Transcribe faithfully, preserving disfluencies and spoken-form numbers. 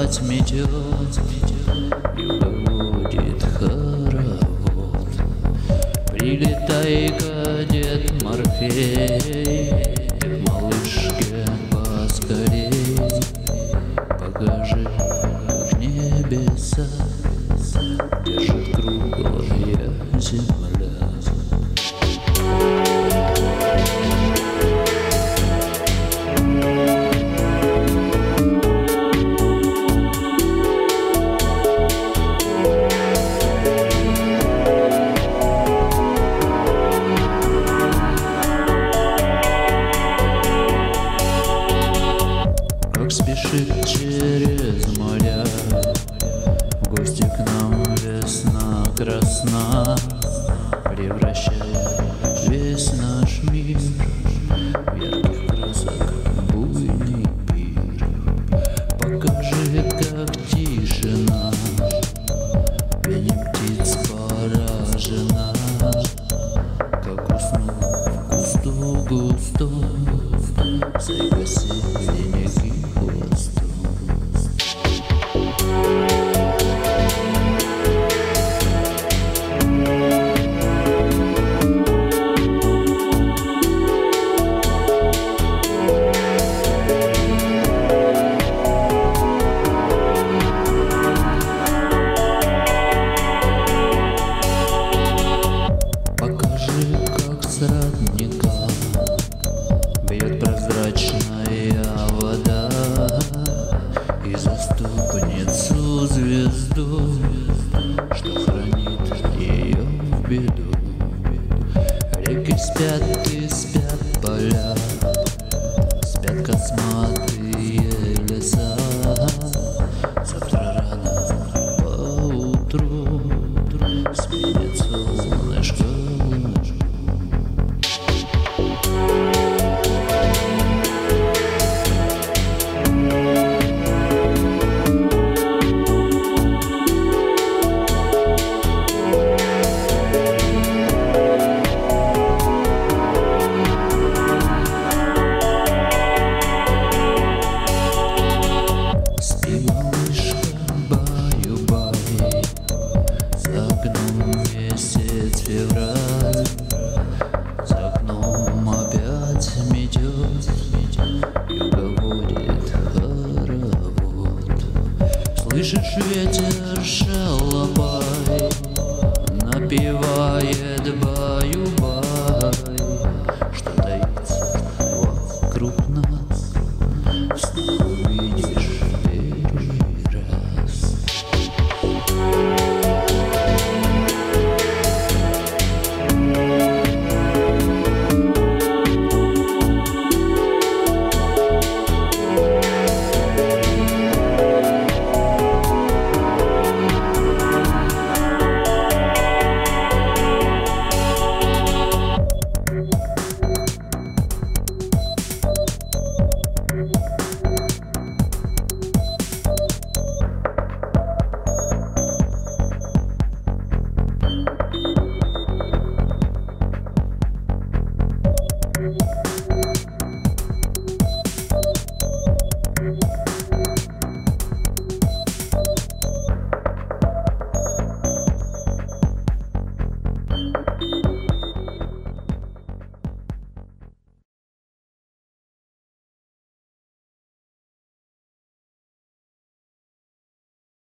опять метет, юго будет хоровод. Прилетай, кадет Морфей, к малышке поскорей. Покажи, как небеса держит круглая земля. Спешит через моря в гости к нам весна красна, превращая весь наш мир в ярких красок буйный пир. Покажи, как тишина пением птиц поражена, как уснула в кусту густом зайка синенький. Покажи, как с родника бьет прозрачная вода и заступницу звезду, что хранит ее в беду. Реки спят и спят поля, спят косматые леса. Завтра рано поутру сменит солнышко. Месяц февраль, за окном опять метет, юго будет хоровод. Слышишь, ветер шалопай напевает баю.